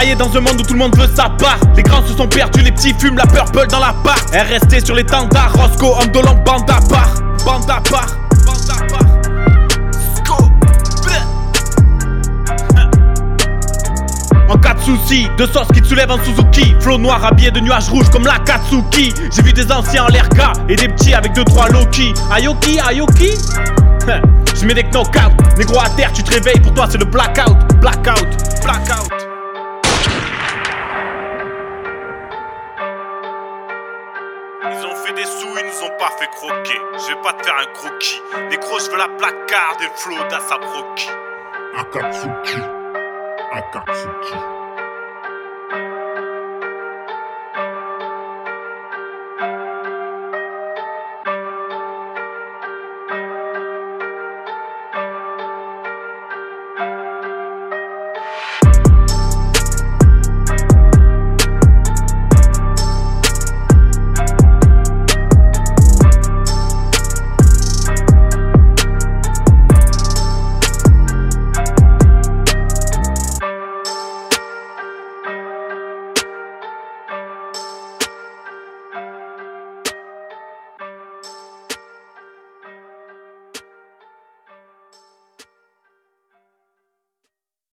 noyé dans un monde où tout le monde veut sa part. Les grands se sont perdus, les petits fument la purple dans la part. RST sur les tendards, Roscoe, homme de longue, bande à part. Bande à part. En cas de soucis, de sauce qui te soulève en Suzuki. Flow noir habillé de nuages rouges comme la Katsuki. J'ai vu des anciens en l'air K et des petits avec 2-3 Loki. Ayoki, Ayoki. Je mets des knockouts. Négro à terre, tu te réveilles, pour toi c'est le blackout. Blackout, blackout. Ils ont fait des sous, ils nous ont pas fait croquer. Je vais pas te faire un croquis. Négro, je veux la placard et le flow d'Asap Rocky. Akatsuki. Akatsuki.